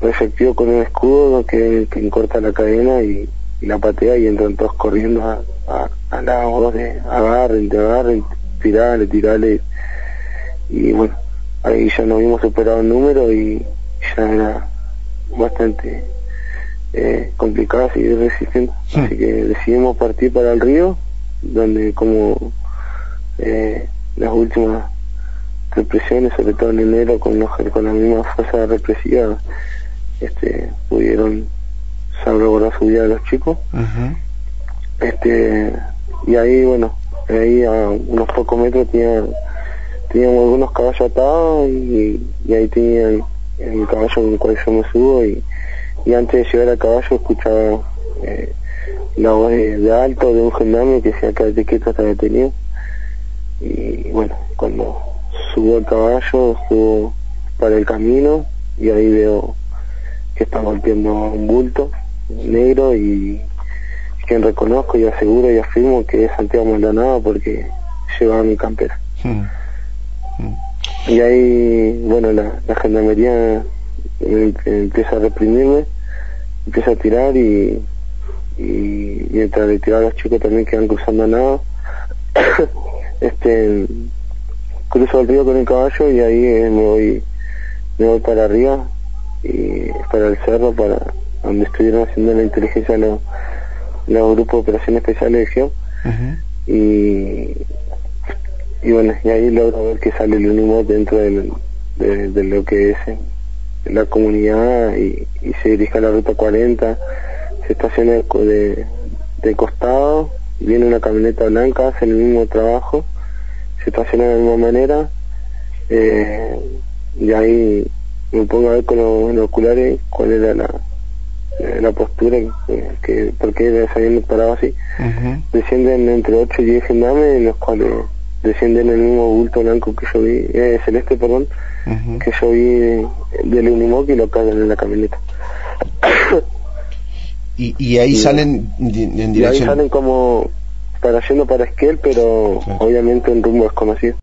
efectivo con un escudo que corta la cadena y la patea, y entran todos corriendo a la voz de agarren, tirale, y bueno, ahí ya nos vimos superado el número y ya era bastante complicado seguir resistiendo. Así que decidimos partir para el río, donde como las últimas represiones, sobre todo en enero, con la misma fuerza represiva, pudieron salvaguardar su vida de los chicos. Y ahí, bueno, ahí a unos pocos metros teníamos algunos caballos atados, y ahí tenían el caballo con el cual yo me subo, y antes de llegar al caballo escuchaba la voz de alto de un gendarme que decía: quédate quieto, está detenido. Y bueno, cuando subo al caballo, subo para el camino, y ahí veo que está golpeando un bulto negro, y quien reconozco y aseguro y afirmo que es Santiago Maldonado, porque llevaba mi campera. Y ahí, bueno, la gendarmería empieza a reprimirme, empieza a tirar, y mientras le tiraba a los chicos también que iban cruzando nada, cruzo el río con el caballo, y ahí me voy para arriba, y para el cerro, para donde estuvieron haciendo la inteligencia los grupos de operaciones especiales de GEO. Y bueno, y ahí logro ver que sale el Unimog dentro de lo que es la comunidad, y se dirige a la ruta 40, se estaciona de costado, viene una camioneta blanca, hace el mismo trabajo, se estaciona de la misma manera, y ahí me pongo a ver con los binoculares cuál era la postura, porque se habían parado así. Descienden entre 8 y 10 gendarmes, los cuales descienden el mismo bulto blanco que yo vi, celeste, perdón, que yo vi del Unimog, y lo cargan en la camioneta. y ahí salen en dirección. Y ahí salen como yendo para Esquel, pero obviamente en rumbo desconocido.